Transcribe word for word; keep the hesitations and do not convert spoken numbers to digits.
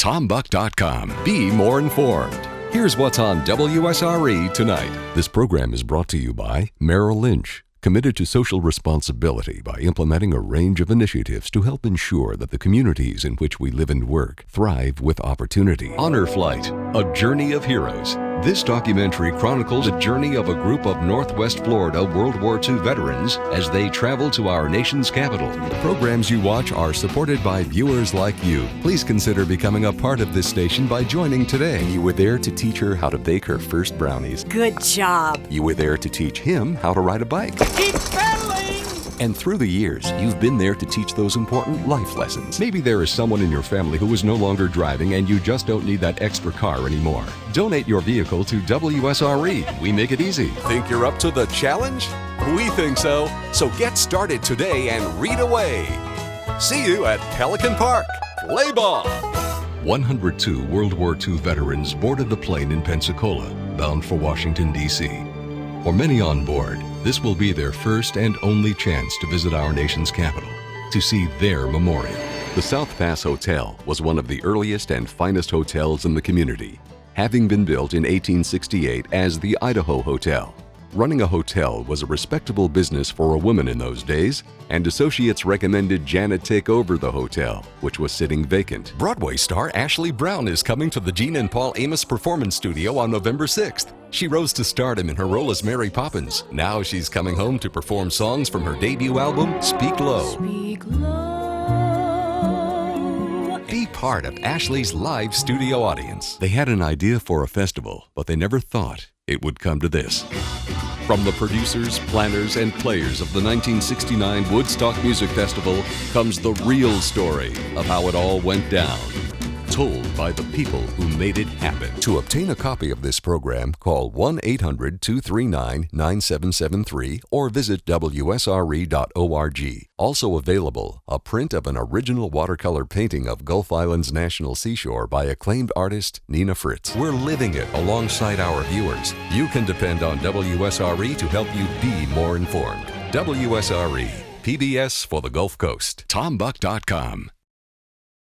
tom buck dot com. Be more informed. Here's what's on W S R E tonight. This program is brought to you by Merrill Lynch, committed to social responsibility by implementing a range of initiatives to help ensure that the communities in which we live and work thrive with opportunity. Honor Flight, a journey of heroes. This documentary chronicles the journey of a group of Northwest Florida World War Two veterans as they travel to our nation's capital. The programs you watch are supported by viewers like you. Please consider becoming a part of this station by joining today. You were there to teach her how to bake her first brownies. Good job. You were there to teach him how to ride a bike. Keep pedaling! And through the years, you've been there to teach those important life lessons. Maybe there is someone in your family who is no longer driving and you just don't need that extra car anymore. Donate your vehicle to W S R E. We make it easy. Think you're up to the challenge? We think so. So get started today and read away. See you at Pelican Park. Play ball. one hundred two World War Two veterans boarded the plane in Pensacola, bound for Washington, D C For many on board, this will be their first and only chance to visit our nation's capital, to see their memorial. The South Pass Hotel was one of the earliest and finest hotels in the community, having been built in eighteen sixty-eight as the Idaho Hotel. Running a hotel was a respectable business for a woman in those days, and associates recommended Janet take over the hotel, which was sitting vacant. Broadway star Ashley Brown is coming to the Gene and Paul Amos Performance Studio on November sixth. She rose to stardom in her role as Mary Poppins. Now she's coming home to perform songs from her debut album, Speak Low. Speak low. Be part of Ashley's live studio audience. They had an idea for a festival, but they never thought it would come to this. From the producers, planners, and players of the nineteen sixty-nine Woodstock Music Festival comes the real story of how it all went down, told by the people who made it happen. To obtain a copy of this program, call one eight hundred two three nine nine seven seven three or visit W S R E dot org. Also available, a print of an original watercolor painting of Gulf Island's national seashore by acclaimed artist Nina Fritz. We're living it alongside our viewers. You can depend on W S R E to help you be more informed. W S R E, P B S for the Gulf Coast. tom buck dot com.